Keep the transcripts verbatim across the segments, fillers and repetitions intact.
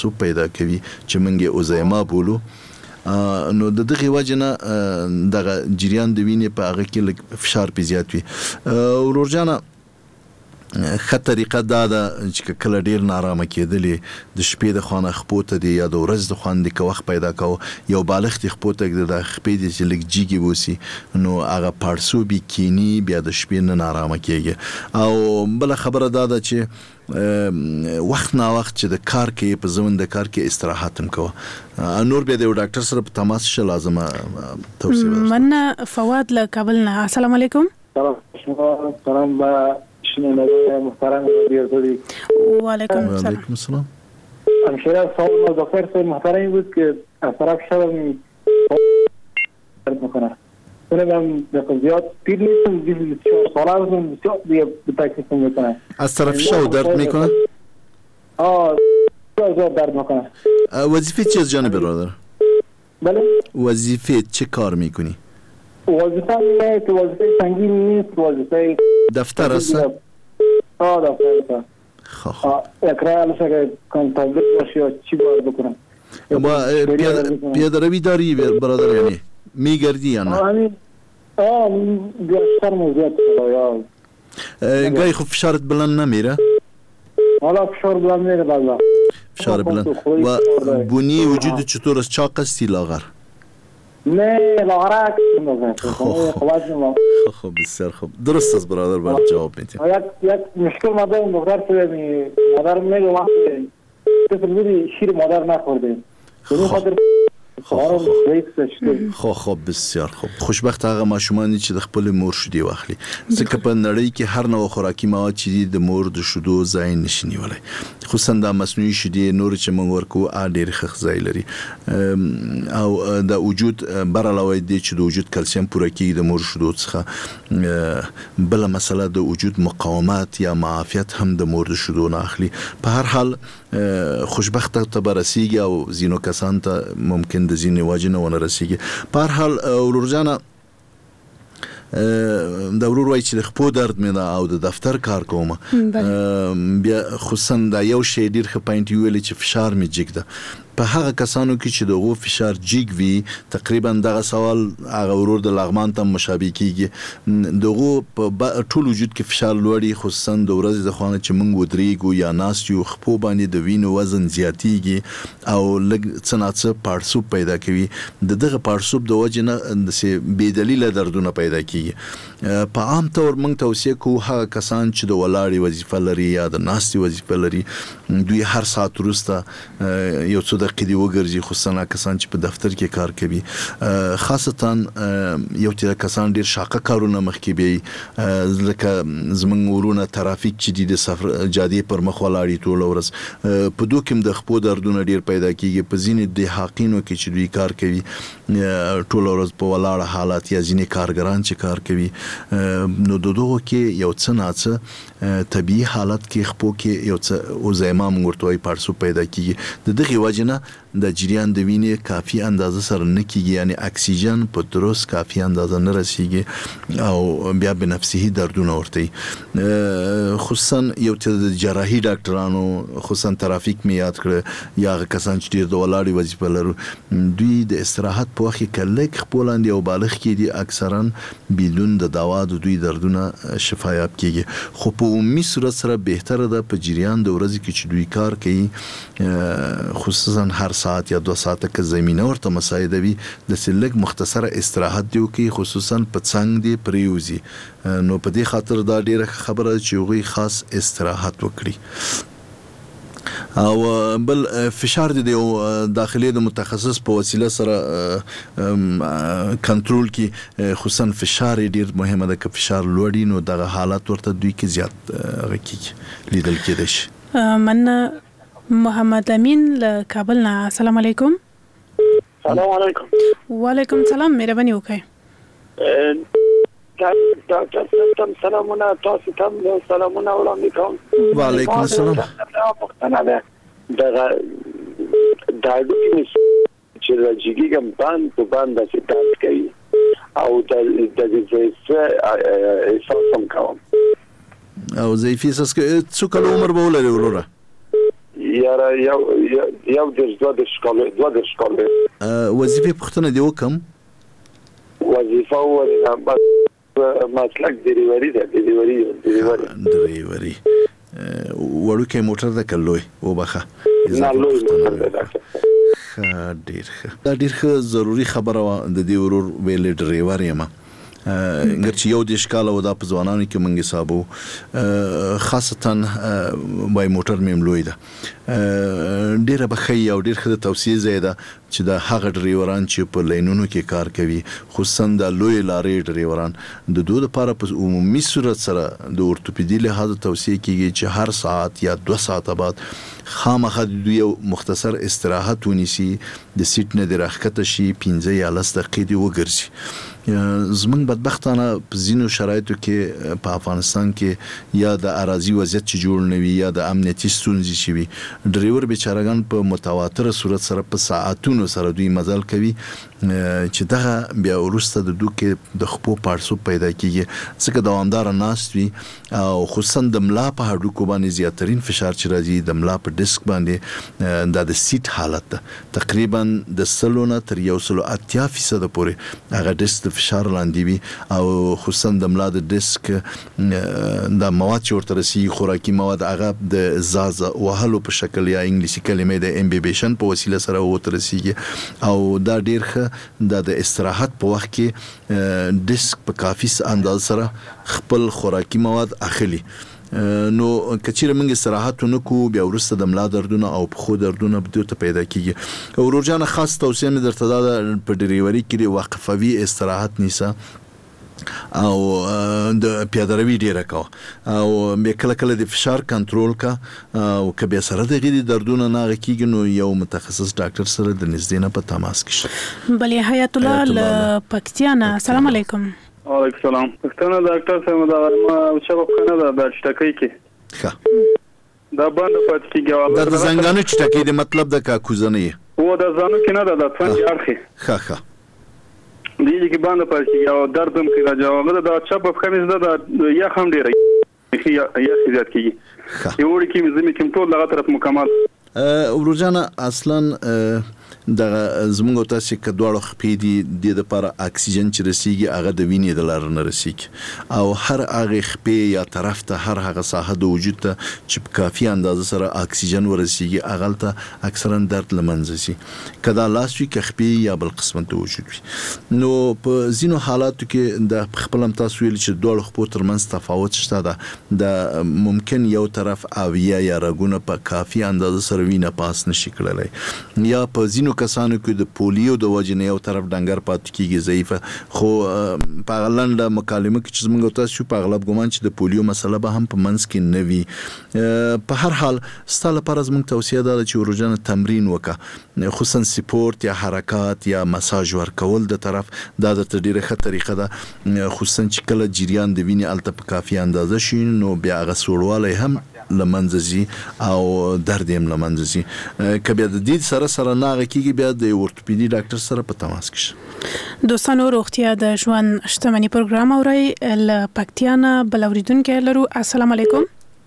سو پیدا کوي چې موږ یې اوزایما بولو. نو د دغه وجنه دغه جریان د وینې په هغه کې لږ فشار په زیات وي. ورور جانه ښه طریقه دا ده چې کله ډیر نارامه کېدلې د شپې د خانه خپو ته دی یا د ورځ د خان د وخت پیدا کو یو بالغ تی خپو ته د خپې د چې لږ جیږي وسی نو هغه پارسو بي کینی بیا د شپې نه نارامه کېږي. او بل خبره دا ده چې وخت نا وخت چې د کار کې په زمون د کار کې استراحت هم کوه. نور بیا د ډاکټر سره په تماس شه لازمه توصیه. من فواد له کابل نه. السلام علیکم. سلام سلام با شنو محترم دیردی. وعلیکم السلام. وعلیکم السلام. همشیره سوال دکتر صاحب محترمی بود که از طرف شبم درد میکنه. اونم به زیاد پیر نیستم بسیار ساله بودم بسیار دیگه به تکلیف میکنه. از طرف شو درد میکنه؟ آه زیاد درد میکنه. وظیفه چی از جانب برادر؟ بله؟ وظیفه چه کار میکنی؟ وظیفه نه که وظیفه سنگین نیست، وظیفه دفتر است؟ آه دفتر است. خب خب اقرار لشه کانتابل باشه یا چی باید بکنم؟ با پیاده روی داری برادر یعنی میگردی یا نه؟ آه آه بیشتر موضوعات یا گاهی خب فشارت بلند نمیره؟ حالا فشار بلند میره بعضا. فشار بلند و بونی وجود چطور است؟ چاق استی لاغر؟ نه لاغرک خب خب بسیار خوب درست است برادر برات جواب میدم. یک یک مشکل مادر دکتر سوی مادر میگه وقتی طفل بودی شیر مادر نخورده. اون خاطر خو خو بسیار خوب. خوشبخت هغه ماشومان چې د خپل مور شیدې واخلي ځکه په نړۍ کې هر نوع خوراکي مواد چې د مور د شیدو ځای نشي نیولای خصوصا د مصنوعي شیدې نور چې موږ ورکو ا ډېر ښه ځای لري او د وجود برعلاوه دي چې د وجود کلسیم پوره کیږي د مور شیدو څخه بل مسله د وجود مقاومت یا معافیت هم د مور د شیدو نه اخلي. په هر حال خوشبخت ته برسیږي او زینو کسان ته ممکن د زینې واجنه ونه رسیږي. په هر حال ورور جانه د ورور وای چې خپو درد مې دا او د دفتر کار کوم بیا خصوصا دا یو شی ډیر ښه پاینټ ویل چې فشار مې جګده په هغه کسانو کې چې دغه فشار جګ وي تقریبا دغه سوال هغه ورور د لغمان ته مشابه کیږي دغه په ټول وجود کې فشار لوړي خصوصا د ورځې د خوانه چې موږ ودرېګو یا ناس یو خپو باندې د وینې وزن زیاتیږي او لږ څناڅه پارسوب پیدا کوي د دغه پارسوب د وجه نه د بې دلیله دردونه پیدا کیږي. په عام طور موږ توصیه کوو هغه کسان چې د ولاړې وظیفه لري یا د ناستې وظیفه لري دوی هر ساعت وروسته یو څه دقیقې دی وګرځي خصوصا کسان چې په دفتر کې کار کوي خاصتا یو څه کسان ډیر شاقه کارونه مخکې بي لکه زمونږ ورونه ترافیک چې دي د سفر جادي پر مخ ولاړی ټول ورځ په دوه کې د خپو دردونه ډیر پیدا کیږي په ځینې د حقینو کې چې دوی کار کوي ټول ورځ په ولاړه حالت یا ځینې کارګران چې کار کوي نو دغه کې یو څه ناڅه طبيعي حالت کې خپو کې یو څه او زایما مورتوي پارسو پیدا کیږي د دغه وجنه د جریان د وینې کافي اندازه سره نه کیږي یعنی اکسیجن په درست کافي اندازه نه رسیږي او بیا به نفسي دردونه ورته خصوصا یو څه جراحي ډاکټرانو خصوصا ترافیک می یاد کړ یا کسان چې ډیر د ولاړې وظیفه لري دوی د استراحت په وخت کې کلک خپلند یو بالغ کې دي اکثرا بدون د دوا د دوی دردونه شفایاب کیږي خو په عمومي صورت سره بهتره ده په جریان د ورځې کې چې دوی کار کوي خصوصا هر ساعت یا دو ساعت که زمینه ورته مساعده وي د سلګ مختصره استراحت دیو کې خصوصا په څنګ دی پریوزي نو په دې خاطر دا ډیره خبره چې غوي خاص استراحت وکړي. او بل فشار دی داخلي د متخصص په وسیله سره کنټرول کی خصوصا فشار ډیر مهمه ده که فشار لوړی نو دغه حالت ورته دوی کې زیات غکیږي لیدل کېدای شي. من محمد امین له کابل نه. السلام علیکم. سلام علیکم. وعلیکم سلام مهرباني وکړئ. ډاکټر صاحب سلامونه تاسو ته سلامونه وړاندې کوم. وعلیکم السلام. پښتنه ده د ډایبټیس چې راځيږي باندې په باندې چې تاسو کوي او د د دې احساس هم کوم او زیفیس اس که څو کله عمر به ولري وروره یاره یو یو د دوه د شکل دوه د شکل وظیفه پختنه دی وکم وظیفه ورنه مسلک ډریوري ده ډریوري ډریوري ډریوري وړوکی موټر د کلوي او بخه نه لوی موټر ده ډیر ښه ډیر ښه ضروری خبره د دې ورور ویل ډریور یم انګرچې یو د ښکاله و دا په ځوانانو کې منګ حسابو خاصتا وای موټر مې ملوي ده ډیره بخي او ډیر ښه توصیه زیاده چې د هغه ډریوران چې په لینونو کې کار کوي خصوصا د لوی لارې ډریوران د دوه لپاره په عمومي صورت سره د اورتوپیدي له توصیه کیږي چې هر ساعت یا دوه ساعت بعد خامخا د یو مختصر استراحت ونیسي د سیټ نه درخته شي پنځه یا لس دقیقې دی وګرځي زمونږ بدبختانه په زینو شرایطو کې په افغانستان کې یا د اراضي وضعیت چې جوړ نوي یا د امنیتي ستونزې شي ډریور بیچارهګان په متواتر صورت سره په ساعتونو سره دوی مزل کوي چې دغه بیا ورسته د دوی د خپو پارسو پیدا کیږي ځکه دوامدار ناست وي او خصوصا د ملا په هډوکو باندې زیاترین فشار چې راځي د ملا په ډیسک باندې د د سیټ حالت تقریبا د سلونه تر یو سلو اتیا فیصد پورې هغه ډیسک فشار لاندې وي او خصوصا د ملا د ډیسک د مواد چې ورته رسي خوراکي مواد هغه د زاز وهلو په شکل یا انګلیسي کلمې د امبیبیشن په وسیله سره ورته رسیږي او دا ډیر ښه د استراحت په وخت کې ډیسک په کافي انداز سره خپل خوراکي مواد اخلي نو کچېره موږ استراحت نکو بیا ورسته د ملا دردونه او په خو دردونه به ته پیدا کیږي او ورجانه خاص توصیه مې درته دا په ډریوري کې وقفوي استراحت نیسه او د پیاده‌روي ډیره کا او به کله کله د فشار کنټرول کا او کبه سره د غړي دردونه نه کیږي نو یو متخصص ډاکټر سره د نږدې نه په تماس کې شي بلې حیات الله ل پکتیانا السلام علیکم وعلیکم السلام پښتنه ډاکټر صاحب دا ما چې په کنه دا د چټکۍ کې ښه دا باندې پات کېږي دا د زنګانو چټکۍ د مطلب د کاکوزنه و دا ځانو کې نه دا د څنګه اړخي ښه ښه دې کې باندې پات کېږي او دردم کې راځي دا چا په خمیز دا یا هم ډیره یا یا زیات کېږي یو وړي کې زمي کوم ټول لغه طرف مکمل ورجانه اصلا د زموږ تاسو کې دوړو خپې دي د لپاره اکسیجن چې رسیږي هغه د وینې د لار نه رسیږي او هر هغه خپې یا طرف ته هر هغه ساحه د وجود ته چې په کافي اندازه سره اکسیجن ورسیږي هغه ته اکثرا درد لمنځه شي کدا لاس وی خپې یا بل قسمت د وجود وي نو په زینو حالاتو کې د خپلم تاسو ویل چې دوړو خپو ترمنځ تفاوت شته ده د ممکن یو طرف اویا یا رګونه په کافي اندازه سره وینه پاس نشي کړلای یا په زینو کسانو کې د پولیو د وجې نه یو طرف ډنګر پات کیږي ضعیفه خو په غلنده مکالمه کې چې موږ تاسو په اغلب ګمان چې د پولیو مسله به هم په منځ کې نه وي په هر حال ستاسو لپاره زموږ توصیه ده چې ورجنه تمرین وکړه خصوصا سپورت یا حرکات یا مساج ورکول د طرف دا د ډیره ښه طریقه ده خصوصا چې کله جریان د وینې الته په کافي اندازه شي نو بیا هغه سوړوالی هم لمنځي او درد هم لمنځي کبه د دې سره سره ناغه کیږي بیا د اورتوپیدي ډاکټر سره په تماس کې دوستانو روغتیا د ژوند شتمنی پروګرام اوري ل پکتیانا بلوریدونکو لرو السلام علیکم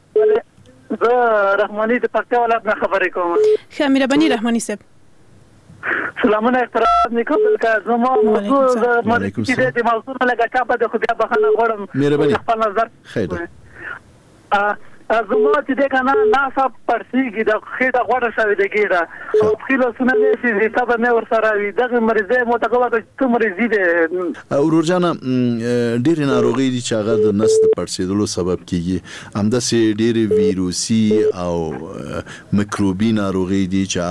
زه رحماني د پکتیا ولایت نه خبرې کوم ښه مهرباني رحماني صاحب سلامونه احترام نکول کا زما موضوع د مرکزي د موضوع لګه چا په خو بیا بخنه غوړم خپل نظر خیر ا زما چې د کنه ناسا پرسیږي د خېټه غوړه شوی د ګیره او خېله سونه نه شي د تابه نه ور سره وي دغه مریضه متقوله ته مریضي ده ورجانه ډېر ناروغي دي چې هغه د نس د پرسیدلو سبب کیږي همداسې ډېر ویروسي او میکروبي ناروغي دي چې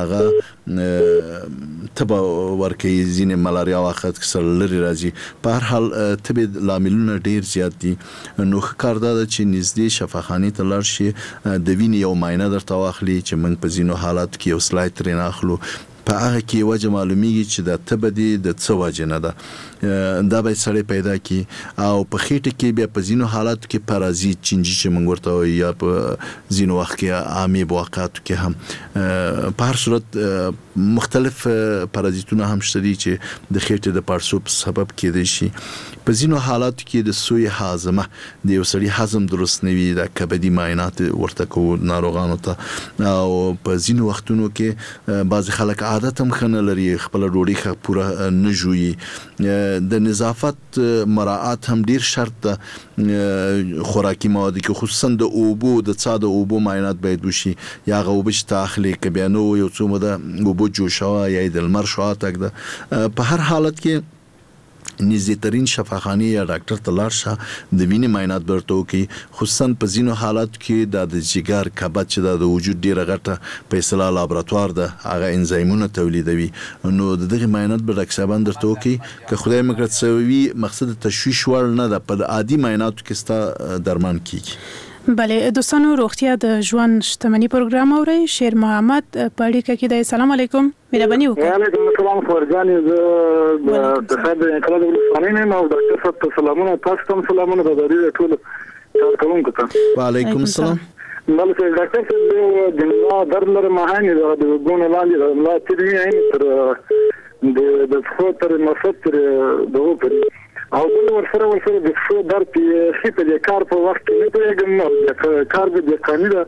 هغه تبه ورکي زین ملاریا واخت سره لري راځي په هر حال تبه لاملونه ډېر زیات دي نو کار دا چې نږدې شفاخانه ته لار شي د وینې یو معاینه درته واخلي چې موږ په زینو حالات کې یو سلاید ترې اخلو په هغه کې وجه معلومیږي چې د تبدي د څه وجه نه ده دا به سړی پیدا کی او په خېټه کې بیا په ځینو حالاتو کې پارازیت چینجی چې موږ ورته یا په ځینو وخت کې عامي واقعاتو کې هم په هر صورت مختلف پارازیتونه هم شته دي چې د خېټې د پړسوب سبب کېدای شي. په ځینو حالاتو کې د سوی هاضمه د یو سړي هضم درست نه وي د کبدي معاینات ورته کوو ناروغانو ته او په ځینو وختونو کې بعض خلک عادت هم خنه لري خپل ډوډۍ ښه پوره نه جوړي د نظافت مراعات هم ډیر شرط ده خوراکي مواد کې خصوصا د اوبو د څا د اوبو معاینات باید وشي یا غوبش تاخلي ک بیا نو یو څومره د اوبو جوشوا یا د لمر شوا تک ده په هر حالت کې نزدېترین شفاخانه یا ډاکټر ته لاړ شه د وینې معاینات برته وکي خصوصا په ځینو حالات کې د جګر کبد چې د وجود ډیره غټه په اصطلاح لابراتوار ده هغه انزایمونه تولیدوي نو دغه معاینات به ډاکټر صاحب درته وکي که خدای مکړه څوي مقصد تشویش ور نه ده په عادي معایناتو کې ستا درمان کیږي. بله دوستانو روغتیا د ژوند شتمنی پروګرام اوري شیر محمد پاړی کې د سلام علیکم مهرباني وکړئ. وعلیکم السلام فرجاني زه د خدای انقلاب ولسوالۍ نه او ډاکټر صاحب ته سلامونه تاسو ته سلامونه د دې ټول کارکونکو ته. وعلیکم السلام. بلکې ډاکټر صاحب د ملا درد لري مهاني د ګونه لاندې د ملا تیری عین تر د د خو تر مفصل د وپري او د ورسره ورسره د څو درد چې په کار په وخت کې نه پیږم کار د قانوني ده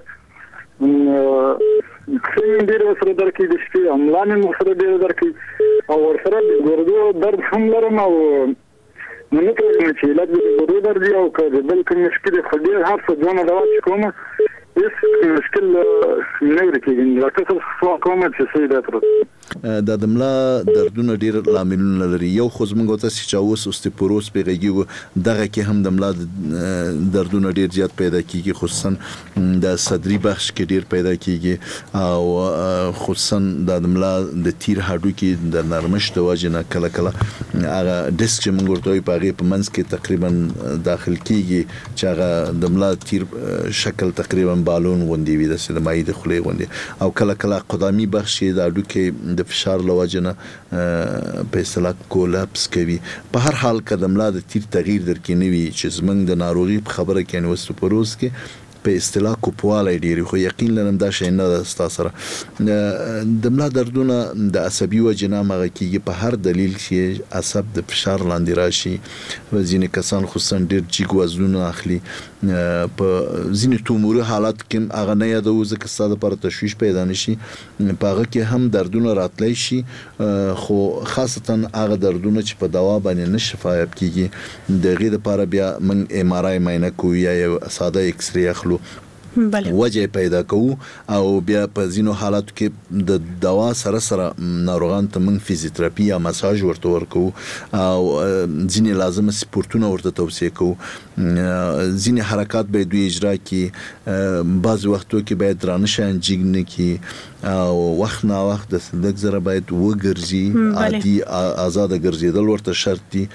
څنګه ډیر ورسره درکې د شپې املان ورسره ډیر درکې او ورسره د ګردو درد هم لرم او نو نه کوم چې لا د ګردو درد او کله بلکې مشکل خو ډیر هر څه ځونه دوا چې کوم هیڅ مشکل نه ورکېږي ډاکټر صاحب کوم چې څه ده تر د دملا دردونه ډیر لاملونه لري یو خو زموږ ته چې چاوس اوستيپوروز پیږي دغه کې هم دملا دردونه ډیر زیات پیدا کیږي خصوصا د صدري بخش کې ډیر پیدا کیږي او خصوصا د دملا د تیر هډو کې د نرمش د وجنه کله کله هغه ډیسک چې موږ ورته په هغه په منځ کې تقریبا داخل کیږي چې هغه دملا تیر شکل تقریبا بالون غوندي وي د سلمای د خلې غوندي او کله کله قدامي بخش د هډو کې د فشار لوجنه په اصطلاح کولابس کوي په هر حال قدملا د تیر تغییر درکې نوي چې زمنګ د ناروغي خبره کې نو اوستيپوروز کې په اصطلاح کوپواله ډیری خو یقین لرم دا شی نه ستا سره د ملا دردونه د عصبي وجنه مغه کیږي په هر دلیل چې عصب د فشار لاندې راشي ځینې کسان خصوصا ډیر جګ وزنونه اخلي په ځینې تومور حالات کې هغه نه یادو ځکه ستاسو لپاره تشویش پیدا نشي په هغه کې هم دردونه راتلی شي خو خاصتا هغه دردونه چې په دوا باندې نشفایب کیږي دغه لپاره بیا من ام ار آی معاینه کوي یا ساده ایکس ری اخلو بله وجه پیدا کوو او بیا په ځینو حالاتو کې د دوا سره سره ناروغان ته موږ فزیوتراپي یا مساج ورته ورکو او ځینې لازمه سپورتونه ورته توصیه کوو ځینې حرکات به دوی اجرا کړي بعض وختو کې باید درانه شیان جګ نه کړي او وخت نه وخت د لږ زره باید وګرځي عادي آزاد ګرځیدل ورته شرط دي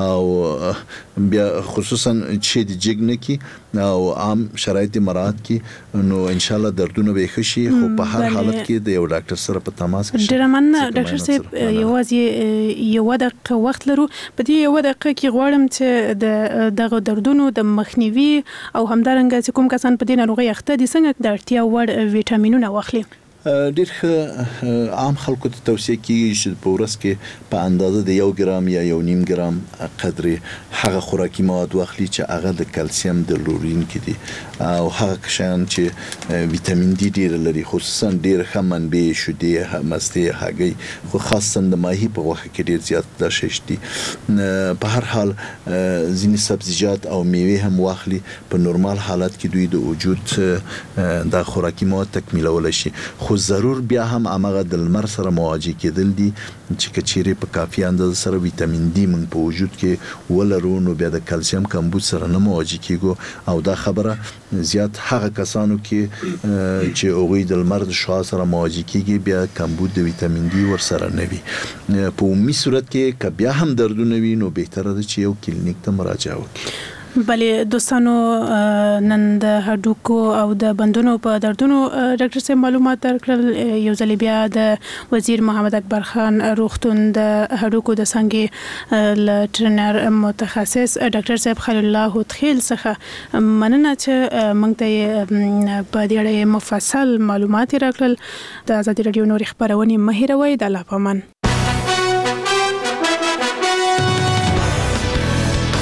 او بیا خصوصا چې د جګ نه کړي او عام شرایط مراعات کړي نو ان شاء الله دردونه به خشي خو په هر حالت کې د یو ډاکټر سره په تماس کې ډیر مننه ډاکټر صاحب یوازې یو دقیقه وخت لرو په دې یو دقیقه کې غواړم چې د دغه دردونو د مخنیوي او همدارنګه چې کوم کسان په دې ناروغي اخته دي څنګه د اړتیا وړ ویټامینونه واخلي ډیر عام خلکو ته توصیه کیږي چې په ورځ کې په اندازه د یو ګرام یا یو نیم ګرام قدر هغه خوراکي مواد واخلي چې هغه د کلسیم د لورین کې دي او هغه شان چې ویټامین ډي ډیر لري خصوصا ډیر ښه منبع شوده مستې هګۍ خو خاصا د ماهي په وخت کې ډیر زیات د ششتي په هر حال ځینې سبزیجات او میوه هم واخلي په نورمال حالت کې دوی د وجود د خوراکي مواد تکمیلول شي خو ضرور بیا هم امغه د لمر سره مواجه کېدل دي چې کچيري په کافي اندازه سره ویټامین ډي من په وجود کې ولرو نو بیا د کلسیم کمبود سره نه مواجه کیږي او دا خبره زیات هغه کسانو کې چې اوغوی د لمر د شعاع سره مواجه کیږي بیا کمبود د ویټامین ډي ور سره نه وي په عمومي صورت کې ک بیا هم دردونه وي نو بهتره ده چې یو کلینیک ته مراجعه وکړي بله دوستانو نن د هډوکو او د بندونو په دردونو ډاکټر صاحب معلومات درکړل. یو ځل بیا د وزیر محمد اکبر خان روغتون د هډوکو د څنګه ل ټرینر متخصص ډاکټر صاحب خلیل الله تخیل څخه مننه چې موږ ته په دې اړه مفصل معلومات راکړل. د آزادي رادیو نور خبرونه مه هېروئ. د الله پامان.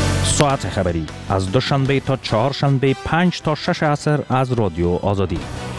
ساعت خبری از دوشنبه تا چهارشنبه پنج تا شش عصر از رادیو آزادی.